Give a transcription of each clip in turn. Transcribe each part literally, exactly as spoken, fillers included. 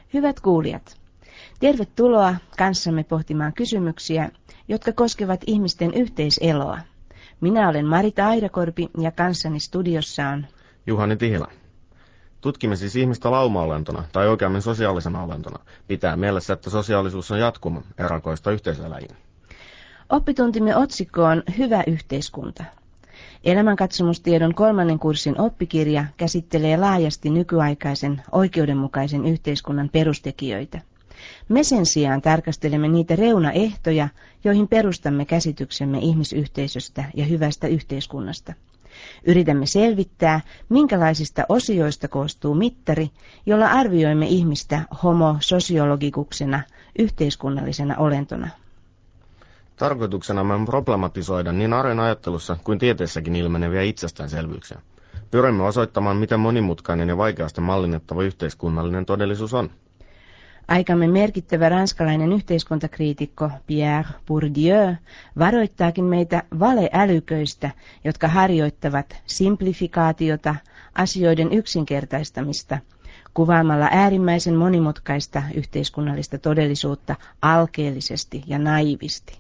Hyvät kuulijat, tervetuloa kanssamme pohtimaan kysymyksiä, jotka koskevat ihmisten yhteiseloa. Minä olen Marita Airakorpi ja kanssani studiossa on Juhani Tihilä. Tutkimme siis ihmistä lauma-olentona, tai oikeammin sosiaalisena olentona. Pitää mielessä, että sosiaalisuus on jatkuma erakoista yhteisöläjiin. Oppituntimme otsikko on Hyvä yhteiskunta. Elämänkatsomustiedon kolmannen kurssin oppikirja käsittelee laajasti nykyaikaisen oikeudenmukaisen yhteiskunnan perustekijöitä. Me sen sijaan tarkastelemme niitä reunaehtoja, joihin perustamme käsityksemme ihmisyhteisöstä ja hyvästä yhteiskunnasta. Yritämme selvittää, minkälaisista osioista koostuu mittari, jolla arvioimme ihmistä homo sosiologikuksena, yhteiskunnallisena olentona. Tarkoituksena on problematisoida niin arjen ajattelussa kuin tieteessäkin ilmeneviä itsestäänselvyyksiä. Pyrimme osoittamaan, miten monimutkainen ja vaikeasti mallinnettava yhteiskunnallinen todellisuus on. Aikamme merkittävä ranskalainen yhteiskuntakriitikko Pierre Bourdieu varoittaakin meitä valeälyköistä, jotka harjoittavat simplifikaatiota, asioiden yksinkertaistamista, kuvaamalla äärimmäisen monimutkaista yhteiskunnallista todellisuutta alkeellisesti ja naivisti.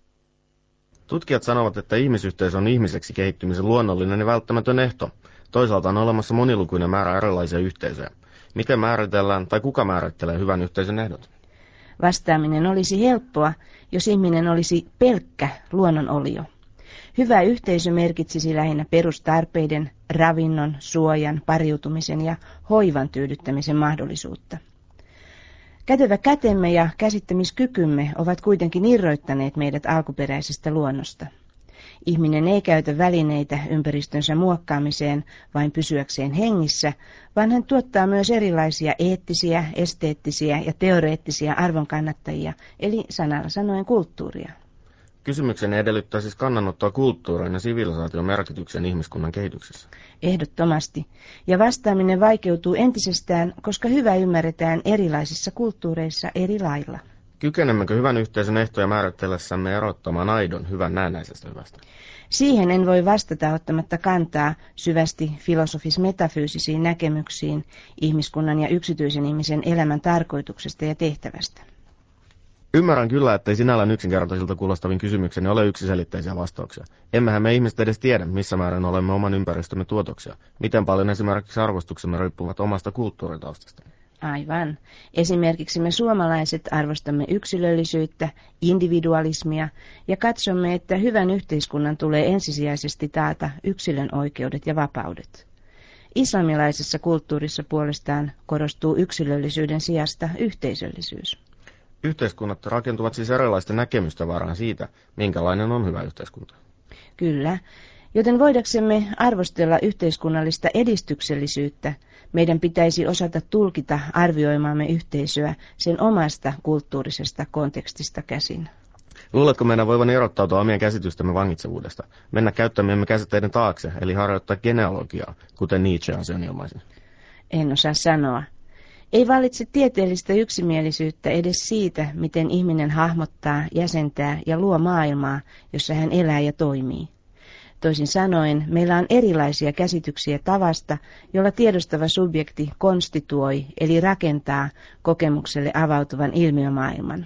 Tutkijat sanovat, että ihmisyhteisö on ihmiseksi kehittymisen luonnollinen ja välttämätön ehto. Toisaalta on olemassa monilukuinen määrä erilaisia yhteisöjä. Miten määritellään tai kuka määrittelee hyvän yhteisön ehdot? Vastaaminen olisi helppoa, jos ihminen olisi pelkkä luonnonolio. Hyvä yhteisö merkitsisi lähinnä perustarpeiden, ravinnon, suojan, pariutumisen ja hoivan tyydyttämisen mahdollisuutta. Kätevä kätemme ja käsittämiskykymme ovat kuitenkin irroittaneet meidät alkuperäisestä luonnosta. Ihminen ei käytä välineitä ympäristönsä muokkaamiseen vain pysyäkseen hengissä, vaan hän tuottaa myös erilaisia eettisiä, esteettisiä ja teoreettisia arvonkannattajia, eli sanalla sanoen kulttuuria. Kysymykseni edellyttää siis kannanottoa kulttuurin ja sivilisaation merkityksen ihmiskunnan kehityksessä. Ehdottomasti. Ja vastaaminen vaikeutuu entisestään, koska hyvä ymmärretään erilaisissa kulttuureissa eri lailla. Kykenemmekö hyvän yhteisön ehtoja määritellessämme erottamaan aidon hyvän näennäisestä hyvästä? Siihen en voi vastata ottamatta kantaa syvästi filosofis-metafyysisiin näkemyksiin ihmiskunnan ja yksityisen ihmisen elämän tarkoituksesta ja tehtävästä. Ymmärrän kyllä, ettei sinällään yksinkertaisilta kuulostavin kysymykseni ole yksiselitteisiä vastauksia. Emmehän me ihmiset edes tiedä, missä määrin olemme oman ympäristömme tuotoksia. Miten paljon esimerkiksi arvostuksemme riippuvat omasta kulttuuritaustasta. Aivan. Esimerkiksi me suomalaiset arvostamme yksilöllisyyttä, individualismia ja katsomme, että hyvän yhteiskunnan tulee ensisijaisesti taata yksilön oikeudet ja vapaudet. Islamilaisessa kulttuurissa puolestaan korostuu yksilöllisyyden sijasta yhteisöllisyys. Yhteiskunnat rakentuvat siis erilaisten näkemysten varaan siitä, minkälainen on hyvä yhteiskunta. Kyllä, joten voidaksemme arvostella yhteiskunnallista edistyksellisyyttä, meidän pitäisi osata tulkita arvioimaamme yhteisöä sen omasta kulttuurisesta kontekstista käsin. Luuletko meidän voivan erottautua omien käsitystämme vangitsevuudesta, mennä käyttämiemme käsitteiden taakse, eli harjoittaa genealogiaa, kuten Nietzsche asian ilmaisi? En osaa sanoa. Ei vallitse tieteellistä yksimielisyyttä edes siitä, miten ihminen hahmottaa, jäsentää ja luo maailmaa, jossa hän elää ja toimii. Toisin sanoen, meillä on erilaisia käsityksiä tavasta, jolla tiedostava subjekti konstituoi, eli rakentaa kokemukselle avautuvan ilmiömaailman.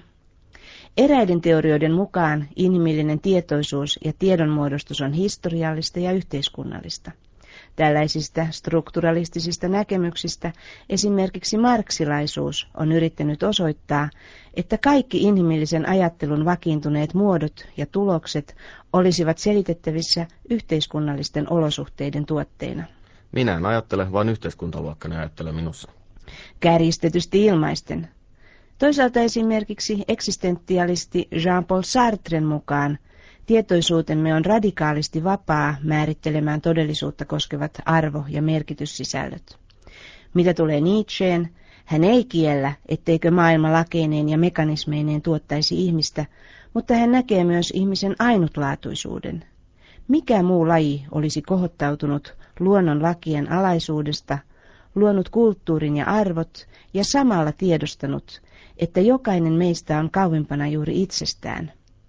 Eräiden teorioiden mukaan inhimillinen tietoisuus ja tiedonmuodostus on historiallista ja yhteiskunnallista. Tällaisista strukturalistisista näkemyksistä esimerkiksi marksilaisuus on yrittänyt osoittaa, että kaikki inhimillisen ajattelun vakiintuneet muodot ja tulokset olisivat selitettävissä yhteiskunnallisten olosuhteiden tuotteina. Minä en ajattele, vaan yhteiskuntaluokkani ajattelee minussa. Kärjistetysti ilmaisten. Toisaalta esimerkiksi eksistentialisti Jean-Paul Sartren mukaan tietoisuutemme on radikaalisti vapaa määrittelemään todellisuutta koskevat arvo- ja merkityssisällöt. Mitä tulee Nietzscheen, hän ei kiellä, etteikö maailma lakeineen ja mekanismeineen tuottaisi ihmistä, mutta hän näkee myös ihmisen ainutlaatuisuuden. Mikä muu laji olisi kohottautunut luonnon lakien alaisuudesta, luonut kulttuurin ja arvot ja samalla tiedostanut, että jokainen meistä on kauimpana juuri itsestään?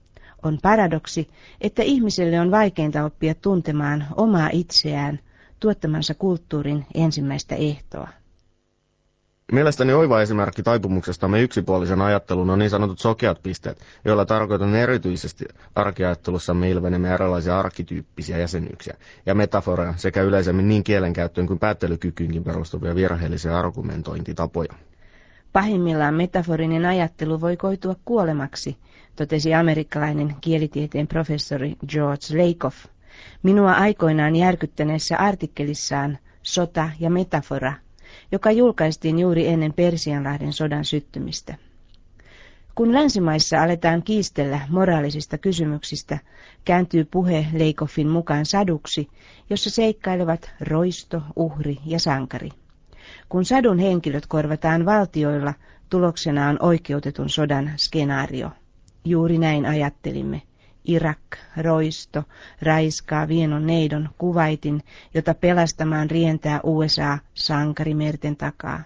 On paradoksi, että ihmiselle on vaikeinta oppia tuntemaan omaa itseään tuottamansa kulttuurin ensimmäistä ehtoa. Mielestäni oiva esimerkki taipumuksestamme yksipuolisen ajattelun on niin sanotut sokeat pisteet, joilla tarkoitan erityisesti arkiajattelussamme ilmenemme erilaisia arkkityyppisiä jäsenyyksiä ja metaforeja sekä yleisemmin niin kielenkäyttöön kuin päättelykykyynkin perustuvia virheellisiä argumentointitapoja. Pahimmillaan metaforinen ajattelu voi koitua kuolemaksi, totesi amerikkalainen kielitieteen professori George Lakoff minua aikoinaan järkyttäneessä artikkelissaan Sota ja metafora, joka julkaistiin juuri ennen Persianlahden sodan syttymistä. Kun länsimaissa aletaan kiistellä moraalisista kysymyksistä, kääntyy puhe Lakoffin mukaan saduksi, jossa seikkailevat roisto, uhri ja sankari. Kun sadun henkilöt korvataan valtioilla, tuloksena on oikeutetun sodan skenaario. Juuri näin ajattelimme. Irak, roisto, raiskaa vienon neidon Kuwaitin, jota pelastamaan rientää U S A sankarimerten takaa.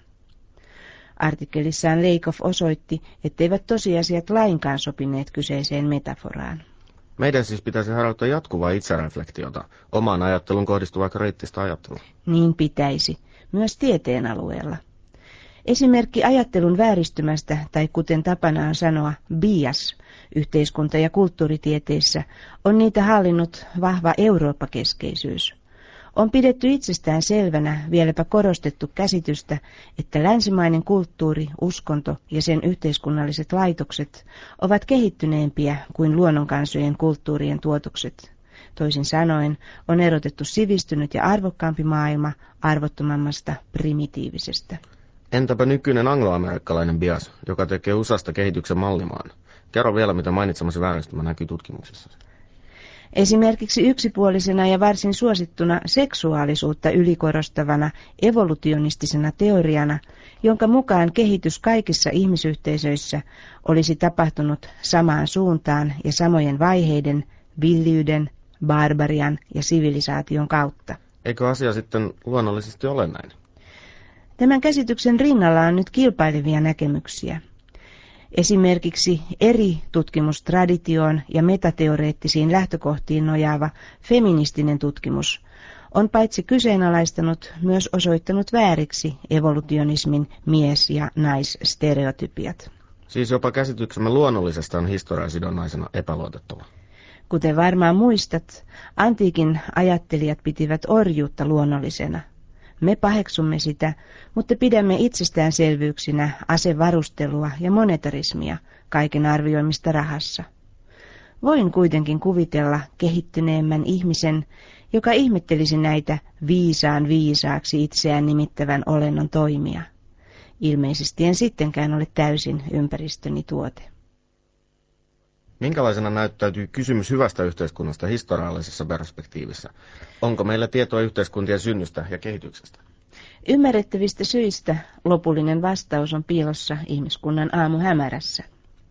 Artikkelissaan Lakoff osoitti, etteivät tosiasiat lainkaan sopineet kyseiseen metaforaan. Meidän siis pitäisi harjoittaa jatkuvaa itsereflektiota, omaan ajattelun kohdistuvaa kriittistä ajattelua. Niin pitäisi, myös tieteen alueella. Esimerkki ajattelun vääristymästä, tai kuten tapana on sanoa, bias, yhteiskunta- ja kulttuuritieteissä, on niitä hallinnut vahva Eurooppa-keskeisyys. On pidetty itsestään selvänä, vieläpä korostettu käsitystä, että länsimainen kulttuuri, uskonto ja sen yhteiskunnalliset laitokset ovat kehittyneempiä kuin luonnonkansojen kulttuurien tuotokset. Toisin sanoen on erotettu sivistynyt ja arvokkaampi maailma arvottomammasta primitiivisestä. Entäpä nykyinen angloamerikkalainen bias, joka tekee U S A:sta kehityksen mallimaan? Kerro vielä, mitä mainitsemasi vääristymä näkyy tutkimuksessa. Esimerkiksi yksipuolisena ja varsin suosittuna seksuaalisuutta ylikorostavana evolutionistisena teoriana, jonka mukaan kehitys kaikissa ihmisyhteisöissä olisi tapahtunut samaan suuntaan ja samojen vaiheiden, villiyden, barbarian ja sivilisaation kautta. Eikö asia sitten luonnollisesti ole näin? Tämän käsityksen rinnalla on nyt kilpailevia näkemyksiä. Esimerkiksi eri tutkimustraditioon ja metateoreettisiin lähtökohtiin nojaava feministinen tutkimus on paitsi kyseenalaistanut, myös osoittanut vääriksi evolutionismin mies- ja naisstereotypiat. Siis jopa käsityksemme luonnollisesta on historiasidonnaisena epäluotettava. Kuten varmaan muistat, antiikin ajattelijat pitivät orjuutta luonnollisena. Me paheksumme sitä, mutta pidämme itsestäänselvyyksinä asevarustelua ja monetarismia, kaiken arvioimista rahassa. Voin kuitenkin kuvitella kehittyneemmän ihmisen, joka ihmettelisi näitä viisaan viisaaksi itseään nimittävän olennon toimia. Ilmeisesti en sittenkään ole täysin ympäristöni tuote. Minkälaisena näyttäytyy kysymys hyvästä yhteiskunnasta historiallisessa perspektiivissä? Onko meillä tietoa yhteiskuntien synnystä ja kehityksestä? Ymmärrettävistä syistä lopullinen vastaus on piilossa ihmiskunnan aamuhämärässä.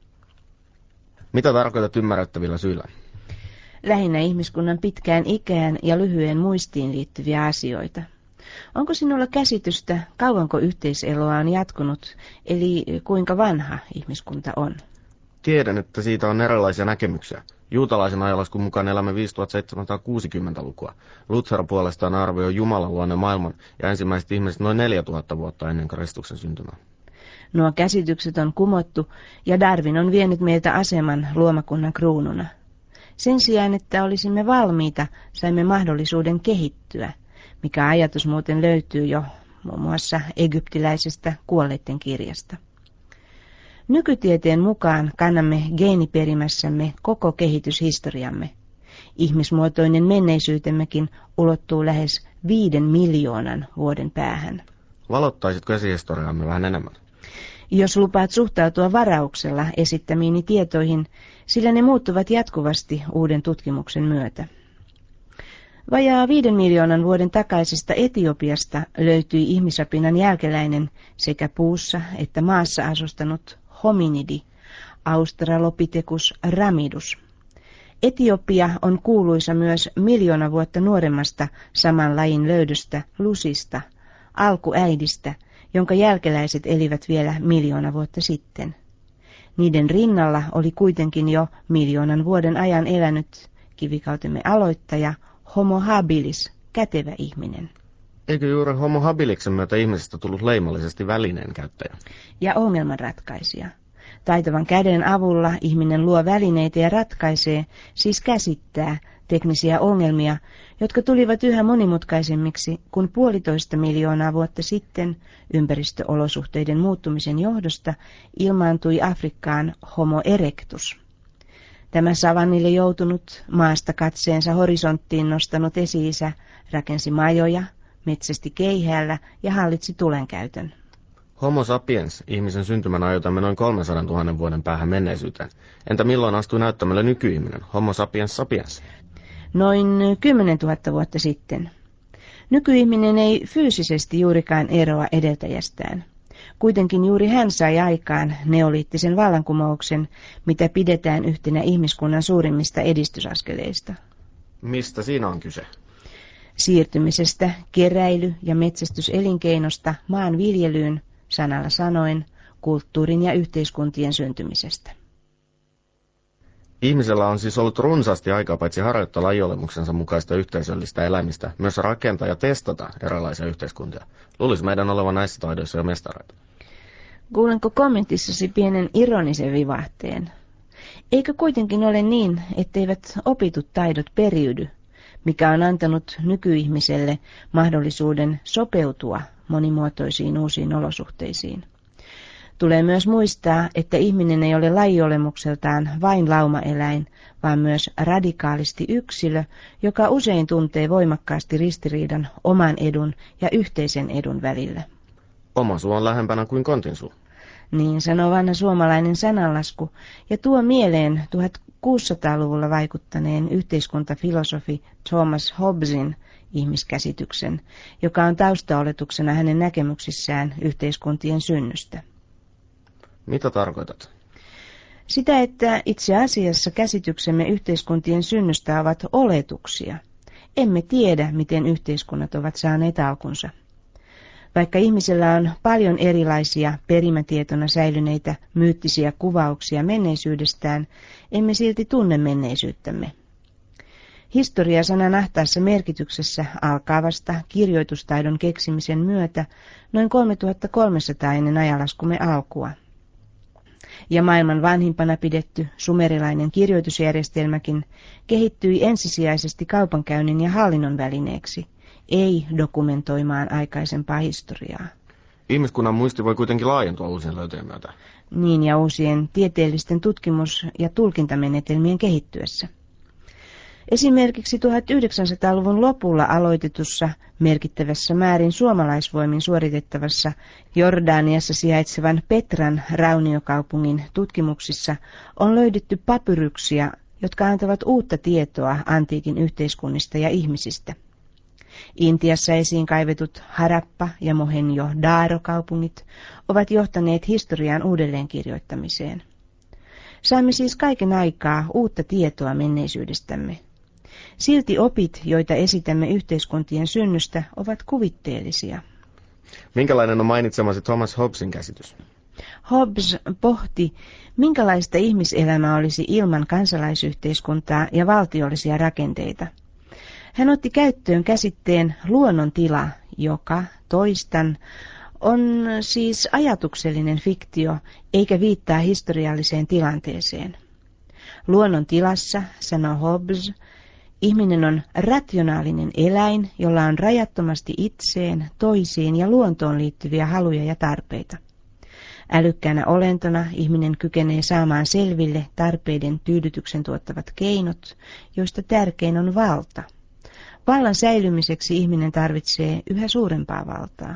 Mitä tarkoitat ymmärrettävillä syillä? Lähinnä ihmiskunnan pitkään ikään ja lyhyen muistiin liittyviä asioita. Onko sinulla käsitystä, kauanko yhteiseloa on jatkunut, eli kuinka vanha ihmiskunta on? Tiedän, että siitä on erilaisia näkemyksiä. Juutalaisen ajanlaskun mukaan elämme viisituhattaseitsemänsataakuusikymmentälukua. Luther puolestaan arvioi Jumalan luoneen maailman ja ensimmäiset ihmiset noin neljätuhatta vuotta ennen Kristuksen syntymää. Nuo käsitykset on kumottu ja Darwin on vienyt meiltä aseman luomakunnan kruununa. Sen sijaan, että olisimme valmiita, saimme mahdollisuuden kehittyä, mikä ajatus muuten löytyy jo muun muassa egyptiläisestä kuolleiden kirjasta. Nykytieteen mukaan kannamme geeniperimässämme koko kehityshistoriamme. Ihmismuotoinen menneisyytemmekin ulottuu lähes viiden miljoonan vuoden päähän. Valottaisitko esihistoriaamme vähän enemmän? Jos lupaat suhtautua varauksella esittämiini tietoihin, sillä ne muuttuvat jatkuvasti uuden tutkimuksen myötä. Vajaa viiden miljoonan vuoden takaisesta Etiopiasta löytyi ihmisapinan jälkeläinen sekä puussa että maassa asustanut hominidi, Australopithecus ramidus. Etiopia on kuuluisa myös miljoona vuotta nuoremmasta saman lajin löydöstä Lusista, alkuäidistä, jonka jälkeläiset elivät vielä miljoona vuotta sitten. Niiden rinnalla oli kuitenkin jo miljoonan vuoden ajan elänyt kivikautemme aloittaja Homo habilis, kätevä ihminen. Eikö juuri homo habiliksen myötä ihmisestä tullut leimallisesti välineen käyttäjä? Ja ongelmanratkaisija. Taitavan käden avulla ihminen luo välineitä ja ratkaisee, siis käsittää, teknisiä ongelmia, jotka tulivat yhä monimutkaisemmiksi, kun puolitoista miljoonaa vuotta sitten ympäristöolosuhteiden muuttumisen johdosta ilmaantui Afrikkaan Homo erectus. Tämä savannille joutunut, maasta katseensa horisonttiin nostanut esi-isä rakensi majoja, metsästi keihäällä ja hallitsi tulenkäytön. Homo sapiens, ihmisen syntymän ajoitamme noin kolmensadantuhannen vuoden päähän menneisyyteen. Entä milloin astui näyttämälle nykyihminen, Homo sapiens sapiens? Noin kymmenentuhatta vuotta sitten. Nykyihminen ei fyysisesti juurikaan eroa edeltäjästään. Kuitenkin juuri hän sai aikaan neoliittisen vallankumouksen, mitä pidetään yhtenä ihmiskunnan suurimmista edistysaskeleista. Mistä siinä on kyse? Siirtymisestä keräily- ja metsästyselinkeinosta maanviljelyyn, sanalla sanoen, kulttuurin ja yhteiskuntien syntymisestä. Ihmisellä on siis ollut runsaasti aikaa paitsi harjoittaa lajiolemuksensa mukaista yhteisöllistä elämistä, myös rakentaa ja testata erilaisia yhteiskuntia. Luulisi meidän olevan näissä taidoissa jo mestareita. Kuulenko kommentissasi pienen ironisen vivahteen? Eikö kuitenkin ole niin, etteivät opitut taidot periydy, mikä on antanut nykyihmiselle mahdollisuuden sopeutua monimuotoisiin uusiin olosuhteisiin? Tulee myös muistaa, että ihminen ei ole lajiolemukseltaan vain laumaeläin, vaan myös radikaalisti yksilö, joka usein tuntee voimakkaasti ristiriidan oman edun ja yhteisen edun välillä. Oma suu on lähempänä kuin kontin suu. Niin sanoo vanha suomalainen sananlasku, ja tuo mieleen tuhatkuusisataaluvulla vaikuttaneen yhteiskuntafilosofi Thomas Hobbesin ihmiskäsityksen, joka on taustaoletuksena hänen näkemyksissään yhteiskuntien synnystä. Mitä tarkoitat? Sitä, että itse asiassa käsityksemme yhteiskuntien synnystä ovat oletuksia. Emme tiedä, miten yhteiskunnat ovat saaneet alkunsa. Vaikka ihmisellä on paljon erilaisia perimätietona säilyneitä myyttisiä kuvauksia menneisyydestään, emme silti tunne menneisyyttämme. Historia-sanan ahtaassa merkityksessä alkaa vasta kirjoitustaidon keksimisen myötä noin kolmetuhattakolmesataa ennen ajanlaskumme alkua. Ja maailman vanhimpana pidetty sumerilainen kirjoitusjärjestelmäkin kehittyi ensisijaisesti kaupankäynnin ja hallinnon välineeksi, ei dokumentoimaan aikaisempaa historiaa. Ihmiskunnan muisti voi kuitenkin laajentua uusien löytöjen myötä. Niin, ja uusien tieteellisten tutkimus- ja tulkintamenetelmien kehittyessä. Esimerkiksi tuhatyhdeksänsataaluvun lopulla aloitetussa merkittävässä määrin suomalaisvoimin suoritettavassa Jordaniassa sijaitsevan Petran rauniokaupungin tutkimuksissa on löydetty papyruksia, jotka antavat uutta tietoa antiikin yhteiskunnista ja ihmisistä. Intiassa esiin kaivetut Harappa ja Mohenjo-Daro-kaupungit ovat johtaneet historian uudelleenkirjoittamiseen. Saamme siis kaiken aikaa uutta tietoa menneisyydestämme. Silti opit, joita esitämme yhteiskuntien synnystä, ovat kuvitteellisia. Minkälainen on mainitsemasi Thomas Hobbesin käsitys? Hobbes pohti, minkälaista ihmiselämä olisi ilman kansalaisyhteiskuntaa ja valtiollisia rakenteita. Hän otti käyttöön käsitteen luonnontila, joka, toistan, on siis ajatuksellinen fiktio, eikä viittaa historialliseen tilanteeseen. Luonnontilassa, sanoo Hobbes, ihminen on rationaalinen eläin, jolla on rajattomasti itseen, toisiin ja luontoon liittyviä haluja ja tarpeita. Älykkäänä olentona ihminen kykenee saamaan selville tarpeiden tyydytyksen tuottavat keinot, joista tärkein on valta. Vallan säilymiseksi ihminen tarvitsee yhä suurempaa valtaa.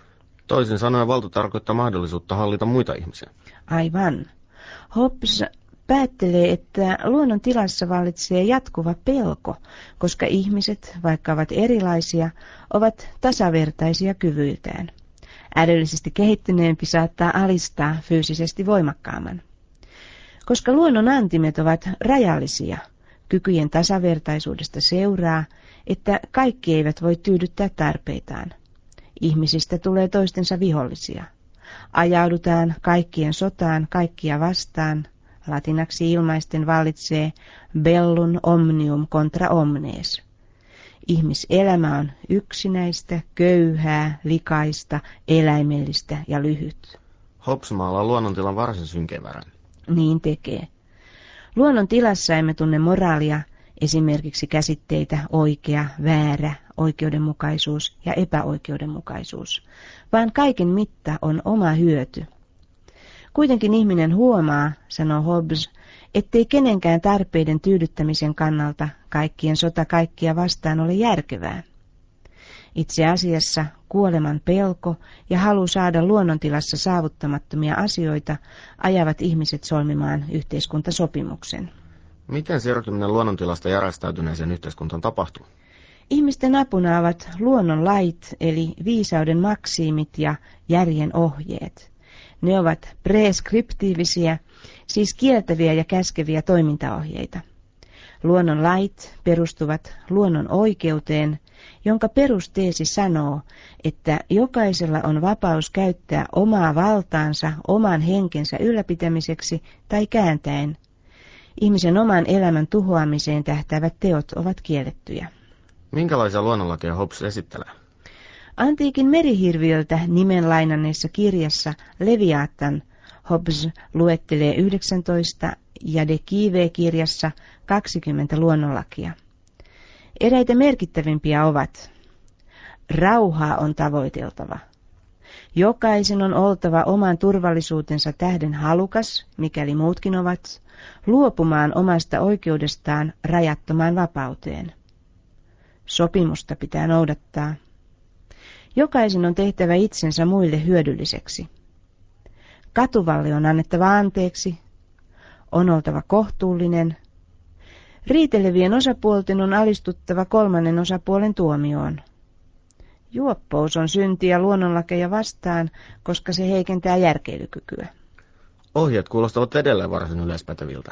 Toisin sanoen valta tarkoittaa mahdollisuutta hallita muita ihmisiä. Aivan. Hobbes päättelee, että luonnon tilassa vallitsee jatkuva pelko, koska ihmiset, vaikka ovat erilaisia, ovat tasavertaisia kyvyiltään. Älyllisesti kehittyneempi saattaa alistaa fyysisesti voimakkaamman. Koska luonnon antimet ovat rajallisia, kykyjen tasavertaisuudesta seuraa, että kaikki eivät voi tyydyttää tarpeitaan. Ihmisistä tulee toistensa vihollisia. Ajaudutaan kaikkien sotaan kaikkia vastaan. Latinaksi ilmaisten vallitsee bellum omnium contra omnes. Ihmiselämä on yksinäistä, köyhää, likaista, eläimellistä ja lyhyt. Hobbes maalaa luonnontilan varsin synkevärän. Niin tekee. Luonnon tilassa emme tunne moraalia, esimerkiksi käsitteitä oikea, väärä, oikeudenmukaisuus ja epäoikeudenmukaisuus, vaan kaiken mitta on oma hyöty. Kuitenkin ihminen huomaa, sanoo Hobbes, ettei kenenkään tarpeiden tyydyttämisen kannalta kaikkien sota kaikkia vastaan ole järkevää. Itse asiassa kuoleman pelko ja halu saada luonnontilassa saavuttamattomia asioita ajavat ihmiset solmimaan yhteiskuntasopimuksen. Miten siirtyminen luonnontilasta järjestäytyneeseen yhteiskuntaan tapahtuu? Ihmisten apuna ovat luonnon lait, eli viisauden maksiimit ja järjen ohjeet. Ne ovat preskriptiivisiä, siis kieltäviä ja käskeviä toimintaohjeita. Luonnon lait perustuvat luonnon oikeuteen, jonka perusteesi sanoo, että jokaisella on vapaus käyttää omaa valtaansa oman henkensä ylläpitämiseksi tai kääntäen. Ihmisen oman elämän tuhoamiseen tähtäävät teot ovat kiellettyjä. Minkälaisia luonnonlakeja Hobbes esittelee? Antiikin merihirviöltä nimen lainanneessa kirjassa Leviathan Hobbes luettelee yhdeksäntoista ja De Quive-kirjassa kaksikymmentä luonnonlakia. Eräitä merkittävimpiä ovat: rauhaa on tavoiteltava. Jokaisen on oltava oman turvallisuutensa tähden halukas, mikäli muutkin ovat, luopumaan omasta oikeudestaan rajattomaan vapauteen. Sopimusta pitää noudattaa. Jokaisen on tehtävä itsensä muille hyödylliseksi. Katuvalle on annettava anteeksi. On oltava kohtuullinen. Riitelevien osapuolten on alistuttava kolmannen osapuolen tuomioon. Juoppous on syntiä luonnonlakeja vastaan, koska se heikentää järkeilykykyä. Ohjeet kuulostavat edelleen varsin yleispäteviltä.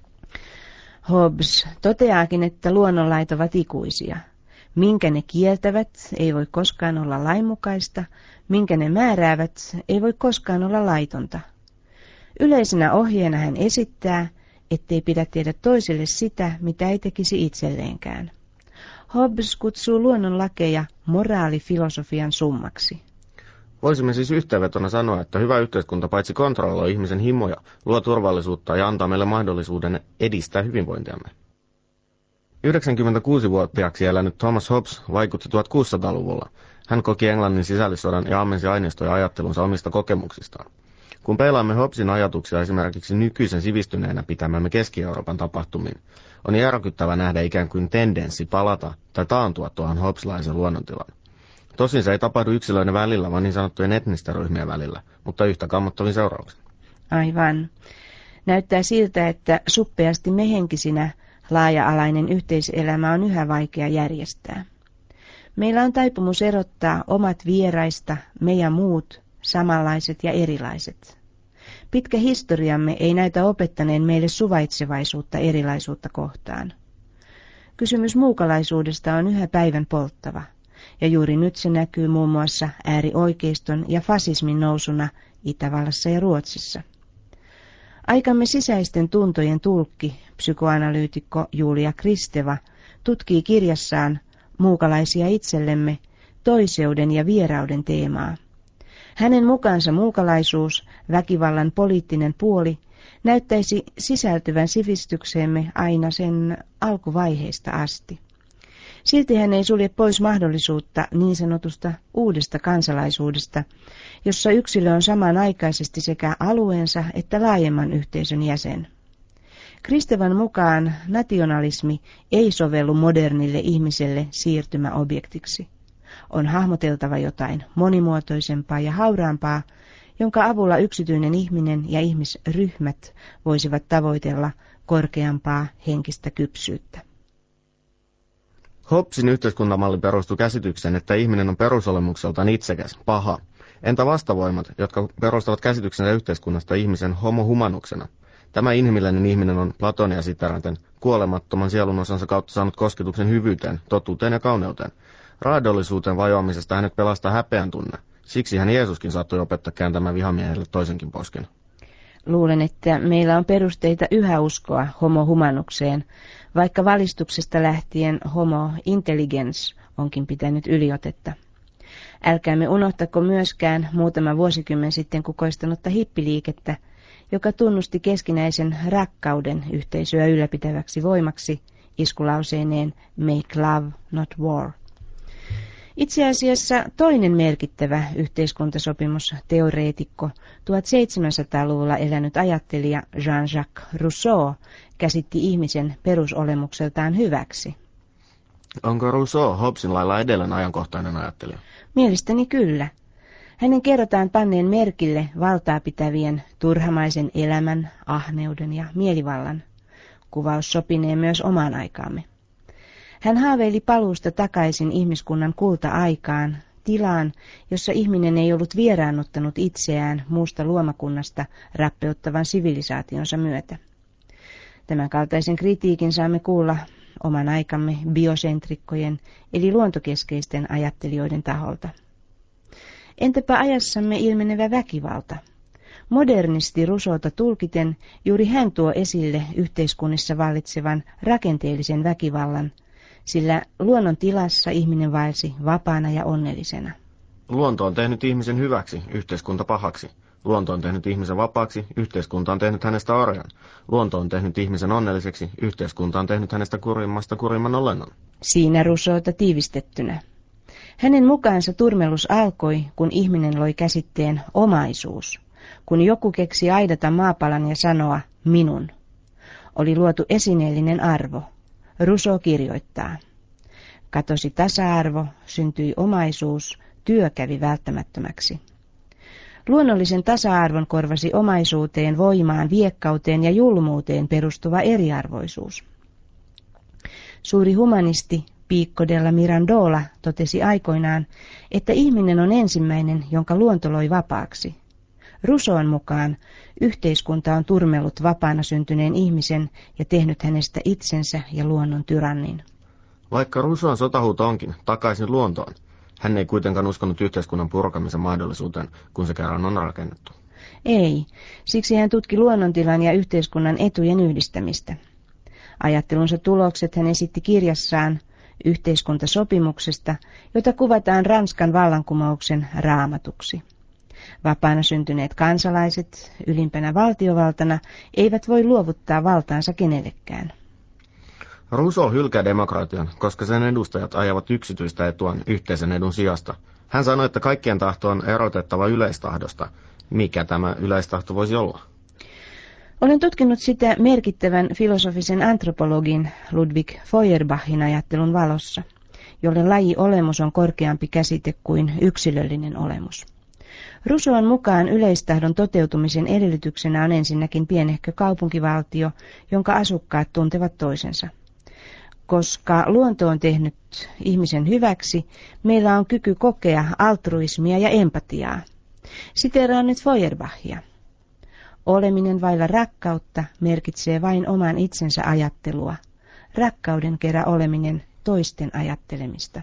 Hobbes toteaakin, että luonnonlait ovat ikuisia. Minkä ne kieltävät, ei voi koskaan olla lainmukaista, minkä ne määräävät, ei voi koskaan olla laitonta. Yleisenä ohjeena hän esittää, ettei pidä tehdä toiselle sitä, mitä ei tekisi itselleenkään. Hobbes kutsuu luonnonlakeja moraalifilosofian summaksi. Voisimme siis yhteenvetona sanoa, että hyvä yhteiskunta paitsi kontrolloi ihmisen himoja, luo turvallisuutta ja antaa meille mahdollisuuden edistää hyvinvointiamme. yhdeksänkymmentäkuusivuotiaaksi elänyt Thomas Hobbes vaikutti tuhatkuusisataaluvulla. Hän koki Englannin sisällissodan ja ammensi aineistoja ajattelunsa omista kokemuksistaan. Kun peilaamme Hobbesin ajatuksia esimerkiksi nykyisen sivistyneenä pitämämme Keski-Euroopan tapahtumiin, on järkyttävä nähdä ikään kuin tendenssi palata tai taantua tuohon hobbesilaisen luonnontilaan. Tosin se ei tapahdu yksilöiden välillä, vaan niin sanottujen etnisten ryhmien välillä, mutta yhtä kammottavin seurauksin. Aivan. Näyttää siltä, että suppeasti mehenkisinä laaja-alainen yhteiselämä on yhä vaikea järjestää. Meillä on taipumus erottaa omat vieraista, me ja muut, samanlaiset ja erilaiset. Pitkä historiamme ei näytä opettaneen meille suvaitsevaisuutta erilaisuutta kohtaan. Kysymys muukalaisuudesta on yhä päivän polttava, ja juuri nyt se näkyy muun muassa äärioikeiston ja fasismin nousuna Itävallassa ja Ruotsissa. Aikamme sisäisten tuntojen tulkki, psykoanalyytikko Julia Kristeva, tutkii kirjassaan Muukalaisia itsellemme toiseuden ja vierauden teemaa. Hänen mukaansa muukalaisuus, väkivallan poliittinen puoli, näyttäisi sisältyvän sivistykseemme aina sen alkuvaiheista asti. Silti hän ei sulje pois mahdollisuutta niin sanotusta uudesta kansalaisuudesta, jossa yksilö on samanaikaisesti sekä alueensa että laajemman yhteisön jäsen. Kristevan mukaan nationalismi ei sovellu modernille ihmiselle siirtymäobjektiksi. On hahmoteltava jotain monimuotoisempaa ja hauraampaa, jonka avulla yksityinen ihminen ja ihmisryhmät voisivat tavoitella korkeampaa henkistä kypsyyttä. Hobbesin yhteiskuntamalli perustuu käsitykseen, että ihminen on perusolemukseltaan itsekäs, paha. Entä vastavoimat, jotka perustavat käsityksensä yhteiskunnasta ihmisen homo humanuksena? Tämä inhimillinen ihminen on Platonia siteeraten kuolemattoman sielun osansa kautta saanut kosketuksen hyvyyteen, totuuteen ja kauneuteen. Raadollisuuteen vajoamisesta hänet pelastaa häpeän tunne. Siksi hän Jeesuskin saattoi opettaa kääntämään vihamiehelle toisenkin posken. Luulen, että meillä on perusteita yhä uskoa homo humanukseen, vaikka valistuksesta lähtien homo intelligens onkin pitänyt yliotetta. Älkäämme unohtako myöskään muutama vuosikymmen sitten kukoistanutta hippiliikettä, joka tunnusti keskinäisen rakkauden yhteisöä ylläpitäväksi voimaksi iskulauseineen Make Love, Not War. Itse asiassa toinen merkittävä yhteiskuntasopimusteoreetikko, tuhatseitsemänsataaluvulla elänyt ajattelija Jean-Jacques Rousseau, käsitti ihmisen perusolemukseltaan hyväksi. Onko Rousseau Hobbesin lailla edelleen ajankohtainen ajattelija? Mielestäni kyllä. Hänen kerrotaan panneen merkille valtaa pitävien turhamaisen elämän, ahneuden ja mielivallan. Kuvaus sopinee myös omaan aikaamme. Hän haaveili paluusta takaisin ihmiskunnan kulta-aikaan, tilaan, jossa ihminen ei ollut vieraannuttanut itseään muusta luomakunnasta rappeuttavan sivilisaationsa myötä. Tämän kaltaisen kritiikin saamme kuulla oman aikamme biosentrikkojen eli luontokeskeisten ajattelijoiden taholta. Entäpä ajassamme ilmenevä väkivalta? Modernisti Rousseauta tulkiten juuri hän tuo esille yhteiskunnissa vallitsevan rakenteellisen väkivallan, sillä luonnon tilassa ihminen vaelsi vapaana ja onnellisena. Luonto on tehnyt ihmisen hyväksi, yhteiskunta pahaksi. Luonto on tehnyt ihmisen vapaaksi, yhteiskunta on tehnyt hänestä orjan. Luonto on tehnyt ihmisen onnelliseksi, yhteiskunta on tehnyt hänestä kurimmasta kurimman olennon. Siinä Rousseauta tiivistettynä. Hänen mukaansa turmelus alkoi, kun ihminen loi käsitteen omaisuus, kun joku keksi aidata maapalan ja sanoa minun. Oli luotu esineellinen arvo. Rousseau kirjoittaa. Katosi tasa-arvo, syntyi omaisuus, työ kävi välttämättömäksi. Luonnollisen tasa-arvon korvasi omaisuuteen, voimaan, viekkauteen ja julmuuteen perustuva eriarvoisuus. Suuri humanisti Pico della Mirandola totesi aikoinaan, että ihminen on ensimmäinen, jonka luonto loi vapaaksi. Rousseaun mukaan yhteiskunta on turmellut vapaana syntyneen ihmisen ja tehnyt hänestä itsensä ja luonnon tyrannin. Vaikka Rousseaun sotahuuto onkin takaisin luontoon, hän ei kuitenkaan uskonut yhteiskunnan purkamisen mahdollisuuteen, kun se kerran on rakennettu. Ei, siksi hän tutki luonnontilan ja yhteiskunnan etujen yhdistämistä. Ajattelunsa tulokset hän esitti kirjassaan yhteiskuntasopimuksesta, jota kuvataan Ranskan vallankumouksen raamatuksi. Vapaana syntyneet kansalaiset, ylimpänä valtiovaltana, eivät voi luovuttaa valtaansa kenellekään. Rousseau hylkää demokratian, koska sen edustajat ajavat yksityistä etuaan yhteisen edun sijasta. Hän sanoi, että kaikkien tahto on erotettava yleistahdosta. Mikä tämä yleistahto voisi olla? Olen tutkinut sitä merkittävän filosofisen antropologin Ludwig Feuerbachin ajattelun valossa, jolle laji-olemus on korkeampi käsite kuin yksilöllinen olemus. Rousseaun mukaan yleistahdon toteutumisen edellytyksenä on ensinnäkin pienehkö kaupunkivaltio, jonka asukkaat tuntevat toisensa. Koska luonto on tehnyt ihmisen hyväksi, meillä on kyky kokea altruismia ja empatiaa. Siteeraan nyt Feuerbachia. Oleminen vailla rakkautta merkitsee vain oman itsensä ajattelua. Rakkauden kerä oleminen toisten ajattelemista.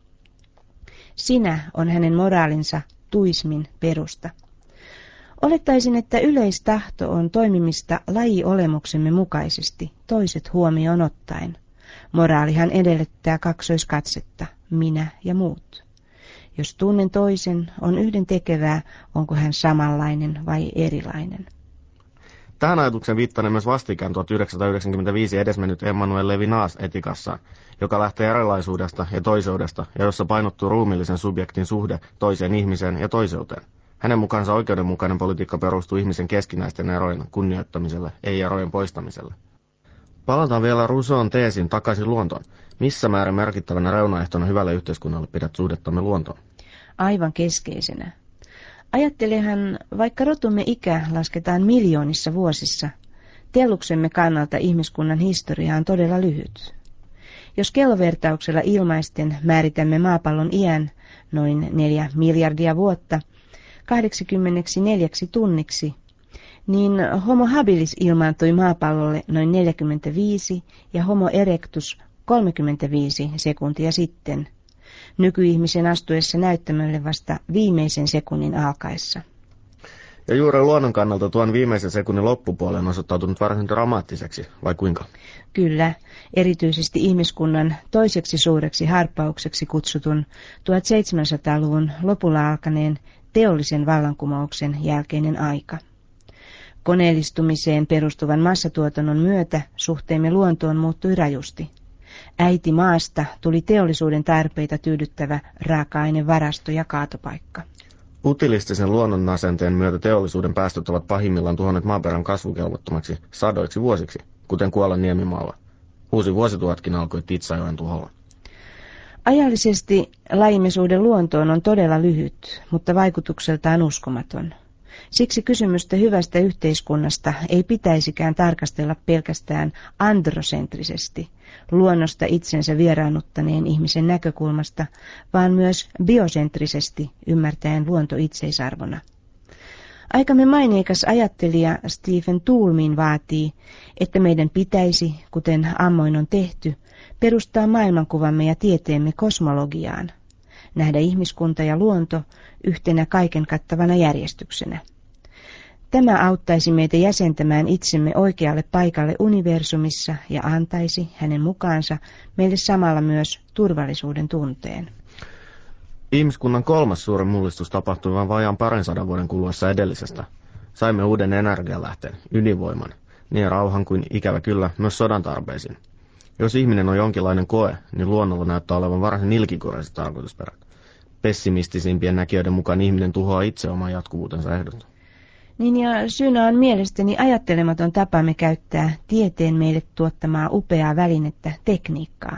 Sinä on hänen moraalinsa tuismin perusta. Olettaisin, että yleistahto on toimimista lajiolemuksemme mukaisesti, toiset huomioon ottaen. Moraalihan edellyttää kaksoiskatsetta, minä ja muut. Jos tunnen toisen, on yhden tekevää, onko hän samanlainen vai erilainen. Tähän ajatuksen viittanee myös vastikään tuhatyhdeksänsataayhdeksänkymmentäviisi edesmennyt Emmanuel Levinas etikassaan, joka lähtee erilaisuudesta ja toiseudesta ja jossa painottuu ruumiillisen subjektin suhde toiseen ihmiseen ja toiseuteen. Hänen mukaansa oikeudenmukainen politiikka perustuu ihmisen keskinäisten erojen kunnioittamiselle, ei erojen poistamiselle. Palataan vielä Rousseaun teesin takaisin luontoon. Missä määrin merkittävänä reunaehtona hyvälle yhteiskunnalle pidät suhdettamme luontoon? Aivan keskeisenä. Ajattelehan, vaikka rotumme ikä lasketaan miljoonissa vuosissa, telluksemme kannalta ihmiskunnan historia on todella lyhyt. Jos kellovertauksella ilmaisten määritämme maapallon iän noin neljä miljardia vuotta kahdeksankymmentäneljä tunniksi, niin Homo habilis ilmaantui maapallolle noin neljäkymmentäviisi ja Homo erectus kolmekymmentäviisi sekuntia sitten, nykyihmisen astuessa näyttämölle vasta viimeisen sekunnin alkaessa. Ja juuri luonnon kannalta tuon viimeisen sekunnin loppupuolen on osoittautunut varsin dramaattiseksi, vai kuinka? Kyllä, erityisesti ihmiskunnan toiseksi suureksi harppaukseksi kutsutun tuhatseitsemänsataaluvun lopulla alkaneen teollisen vallankumouksen jälkeinen aika. Koneellistumiseen perustuvan massatuotannon myötä suhteemme luontoon muuttui rajusti. Äiti maasta tuli teollisuuden tarpeita tyydyttävä raaka-ainevarasto ja kaatopaikka. Utilistisen luonnon asenteen myötä teollisuuden päästöt ovat pahimmillaan tuhonneet maaperän kasvukelvottomaksi sadoiksi vuosiksi, kuten Kuolan niemimaalla. Uusi vuosituhatkin alkoi Titsajoen tuholla. Ajallisesti lajimme suhde luontoon on todella lyhyt, mutta vaikutukseltaan uskomaton. Siksi kysymystä hyvästä yhteiskunnasta ei pitäisikään tarkastella pelkästään androsentrisesti, luonnosta itsensä vieraannuttaneen ihmisen näkökulmasta, vaan myös biosentrisesti ymmärtäen luonto itseisarvona. Aikamme maineikas ajattelija Stephen Toulmin vaatii, että meidän pitäisi, kuten ammoin on tehty, perustaa maailmankuvamme ja tieteemme kosmologiaan, nähdä ihmiskunta ja luonto yhtenä kaiken kattavana järjestyksenä. Tämä auttaisi meitä jäsentämään itsemme oikealle paikalle universumissa ja antaisi hänen mukaansa meille samalla myös turvallisuuden tunteen. Ihmiskunnan kolmas suuri mullistus tapahtui vain vajaan parin sadan vuoden kuluessa edellisestä. Saimme uuden energialähteen, ydinvoiman, niin rauhan kuin ikävä kyllä myös sodan tarpeisiin. Jos ihminen on jonkinlainen koe, niin luonnolla näyttää olevan varsin ilkikuraiset tarkoitusperät. Pessimistisimpien näkijöiden mukaan ihminen tuhoaa itse oman jatkuvuutensa ehdot. Niin ja syynä on mielestäni ajattelematon tapamme käyttää tieteen meille tuottamaa upeaa välinettä, tekniikkaa.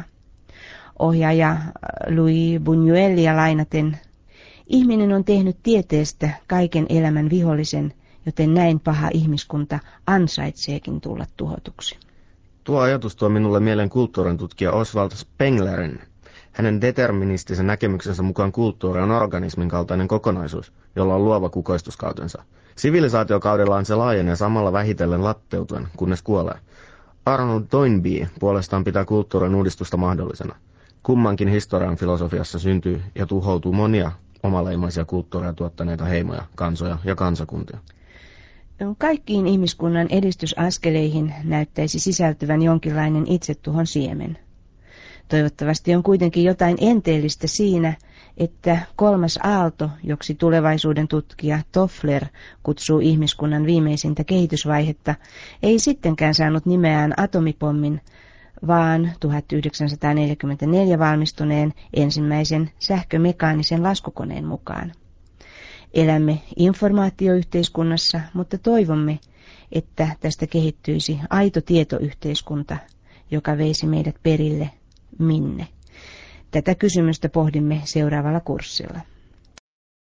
Ohjaaja Louis Buñuelia lainaten, ihminen on tehnyt tieteestä kaiken elämän vihollisen, joten näin paha ihmiskunta ansaitseekin tulla tuhotuksi. Tuo ajatus tuo minulle mieleen kulttuurin tutkija Oswald Spenglerin. Hänen deterministisen näkemyksensä mukaan kulttuuri on organismin kaltainen kokonaisuus, jolla on luova kukoistuskautensa. Sivilisaatiokaudellaan se laajenee samalla vähitellen latteutuen, kunnes kuolee. Arnold Toynbee puolestaan pitää kulttuurin uudistusta mahdollisena. Kummankin historian filosofiassa syntyy ja tuhoutuu monia omaleimaisia kulttuureja tuottaneita heimoja, kansoja ja kansakuntia. Kaikkiin ihmiskunnan edistysaskeleihin näyttäisi sisältyvän jonkinlainen itsetuhon siemen. Toivottavasti on kuitenkin jotain enteellistä siinä, että kolmas aalto, joksi tulevaisuuden tutkija Toffler kutsuu ihmiskunnan viimeisintä kehitysvaihetta, ei sittenkään saanut nimeään atomipommin, vaan tuhatyhdeksänsataaneljäkymmentäneljä valmistuneen ensimmäisen sähkömekaanisen laskukoneen mukaan. Elämme informaatioyhteiskunnassa, mutta toivomme, että tästä kehittyisi aito tietoyhteiskunta, joka veisi meidät perille minne. Tätä kysymystä pohdimme seuraavalla kurssilla.